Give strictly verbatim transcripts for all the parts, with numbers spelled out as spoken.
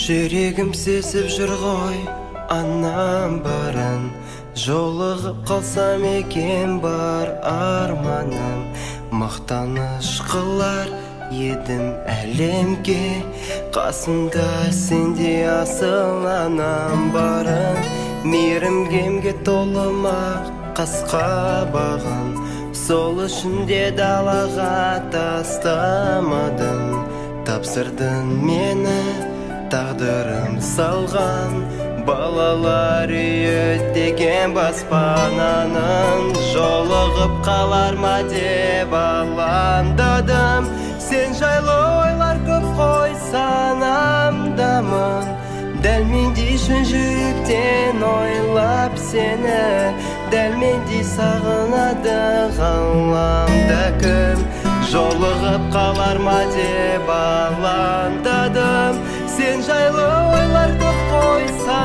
Жүрегім сезіп жүр ғой анам барын, жолығып қалсам екен бар арманым. Мақтаныш қылар едім әлемге, қасымда сенде асыл анам барын. Мейірімгемге толымақ қасқа бағын, сол үшін де далаға тастамадым. Тапсырдың мені тағдырым салған, балалар үйі деген баспананың. Жолығып қалар ма деп алаңдадым, сен жайлы ойлар көп қой санамдамын. Дәл мендей шын жүректен ойлап сені, дәл мендей сағынады ғаламда кім. Жолығып қалар ма деп алаңдадым, сен жайлы ойлар көп қой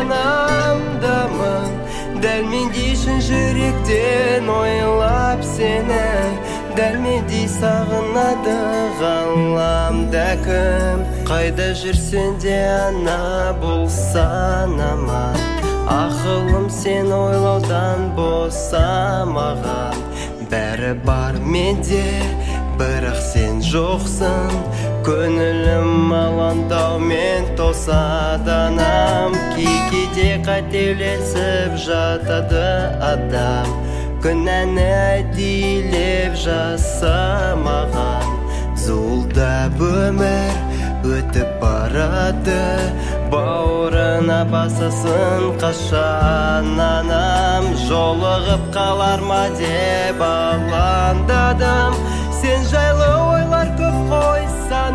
санамдамын. Дәл мендей шын жүректен ойлап сені, дәл мендей сағынады ғаламда кім. Қайда жүрсен де ана болсан аман, ақылым сен ойлаудан босамаған. Бәрі бар менде, бірақ сен жоқсың, көңілім алаңдаумен тосады анам. Кей-кейде қателесіп жатады адам, күнәні әдейілеп жасамаған. Зуылдап өмір өтіп барады, бауырына басасын қашан анам. Жолығып қалар ма деп алаңдадым, сен жайлы ойлар көп қой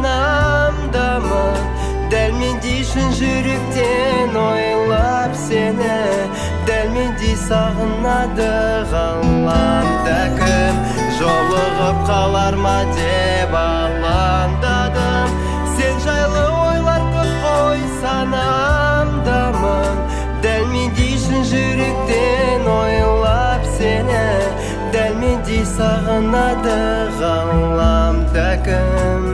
санамдамын. Дәл мендей шын жүректен ойлап сені, дәл мендей сағынады ғаламда кім. Жолығып қалар ма деп алаңдадым, сен жайлы ойлар көп қой санамдамын. Дәл мендей шын жүректен ойлап сені, дәл мендей сағынады ғаламда кім.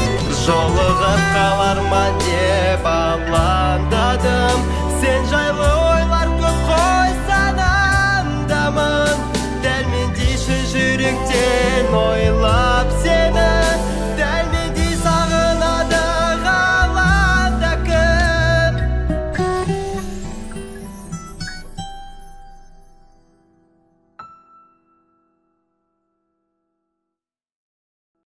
Жолығып қалар ма деп алаңдадым, сен жайлы